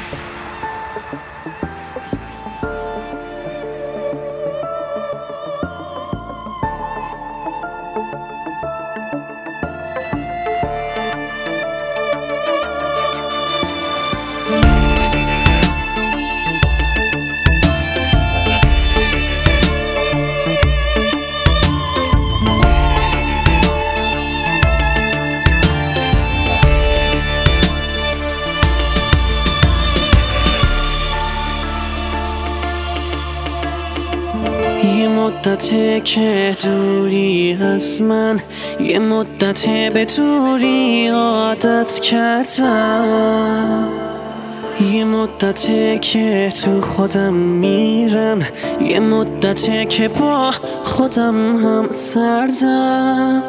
یه مدته که دوری از من، یه مدته به دوری عادت کردم، یه مدته که تو خودم میرم، یه مدته که با خودم هم سردم.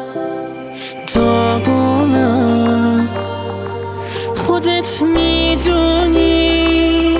داغونم خودت میدونی،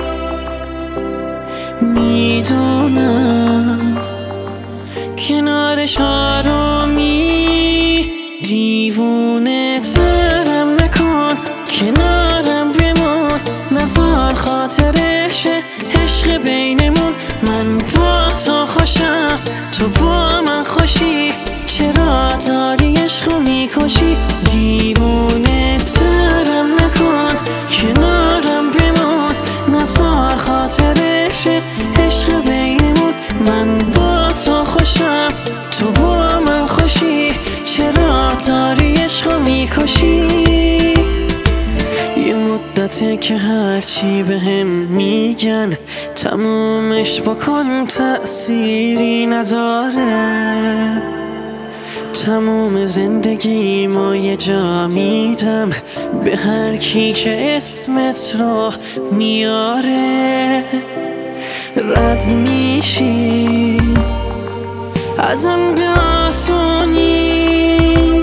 میدونم کنارش آرومی. دیوونه ترم نکن، کنارم بمون، نزار خاطرش عشق بینمون. من با تو خوشم، تو با من خوشی، چرا داری عشقو میکشی؟ دیوونه ترم نکن، کنارم بمون، نزار خاطرش عشق بینمون. من با تو خوشم، تو با من خوشی، چرا داری عشقو میکشی؟ یه مدته که هرچی بهم میگن تمومش بکن، تأثیری نداره. تموم زندگی ما یه جا میدم به هر کی که اسمت رو میاره. رد میشی ازم به آسونی،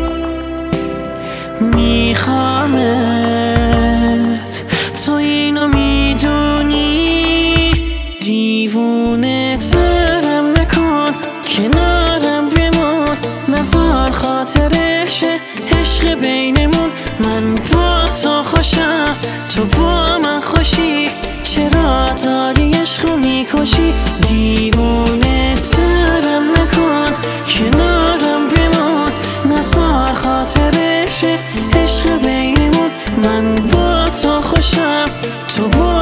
میخوامت، تو اینو میدونی. دیوونه ترم نکن، کنارم بمون، نزار خاطرش عشق بینمون. من با تو خوشم، تو با من خوشی، چرا داری عشقو میکشی؟ دیوونه ترم نکن، کنارم بمون، نزار خاطرش عشق بینمون. من با تو خوشم، تو با